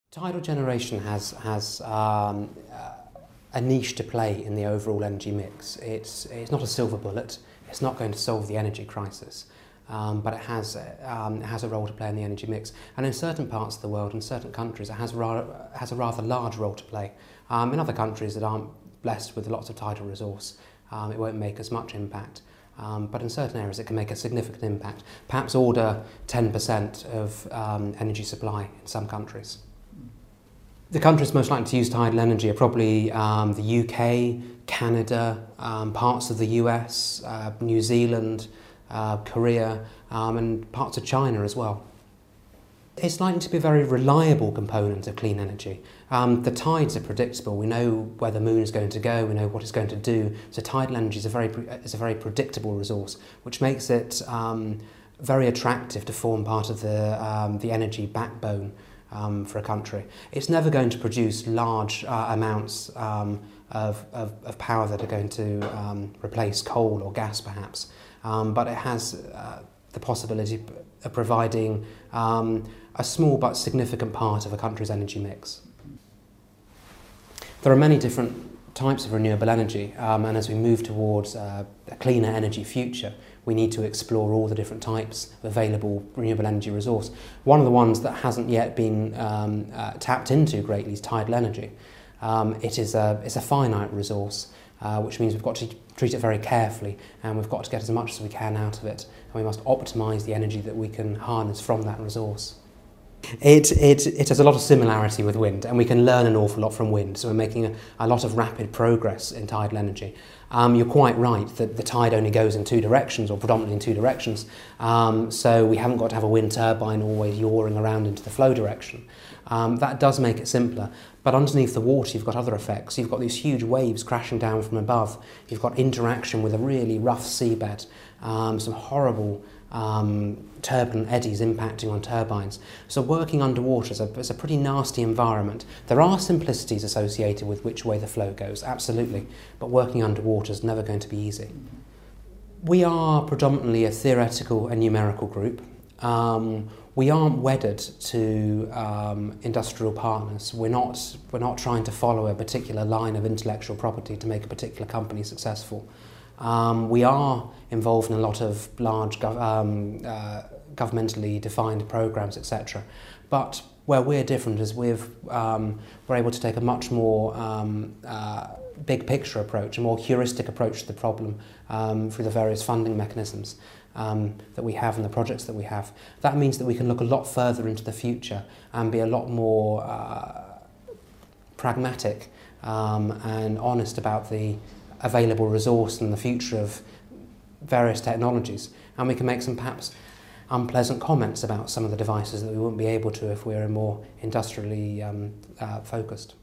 Tidal generation has a niche to play in the overall energy mix. It's not a silver bullet. It's not going to solve the energy crisis, but it has a role to play in the energy mix. And in certain parts of the world, in certain countries, it has a rather large role to play. In other countries that aren't blessed with lots of tidal resource, it won't make as much impact. But in certain areas it can make a significant impact, perhaps order 10% of energy supply in some countries. The countries most likely to use tidal energy are probably the UK, Canada, parts of the US, New Zealand, Korea, and parts of China as well. It's likely to be a very reliable component of clean energy. The tides are predictable. We know where the moon is going to go, we know what it's going to do. So tidal energy is a very predictable resource, which makes it very attractive to form part of the energy backbone for a country. It's never going to produce large amounts of power that are going to replace coal or gas perhaps, but it has the possibility of providing a small but significant part of a country's energy mix. There are many different types of renewable energy, and as we move towards a cleaner energy future, we need to explore all the different types of available renewable energy resource. One of the ones that hasn't yet been tapped into greatly is tidal energy. It's a finite resource, which means we've got to treat it very carefully, and we've got to get as much as we can out of it, and we must optimise the energy that we can harness from that resource. It has a lot of similarity with wind, and we can learn an awful lot from wind, so we're making a lot of rapid progress in tidal energy. You're quite right that the tide only goes in two directions, or predominantly in two directions, so we haven't got to have a wind turbine always yawing around into the flow direction. That does make it simpler, but underneath the water you've got other effects. You've got these huge waves crashing down from above, you've got interaction with a really rough seabed, some horrible turbulent eddies impacting on turbines. So working underwater is a pretty nasty environment. There are simplicities associated with which way the flow goes, absolutely, but working underwater is never going to be easy. We are predominantly a theoretical and numerical group. We aren't wedded to industrial partners. We're not trying to follow a particular line of intellectual property to make a particular company successful. We are involved in a lot of large governmentally defined programs, etc. But where we're different is we're able to take a much more big picture approach, a more heuristic approach to the problem through the various funding mechanisms that we have and the projects that we have. That means that we can look a lot further into the future and be a lot more pragmatic and honest about the available resource and the future of various technologies, and we can make some perhaps unpleasant comments about some of the devices that we wouldn't be able to if we were more industrially focused.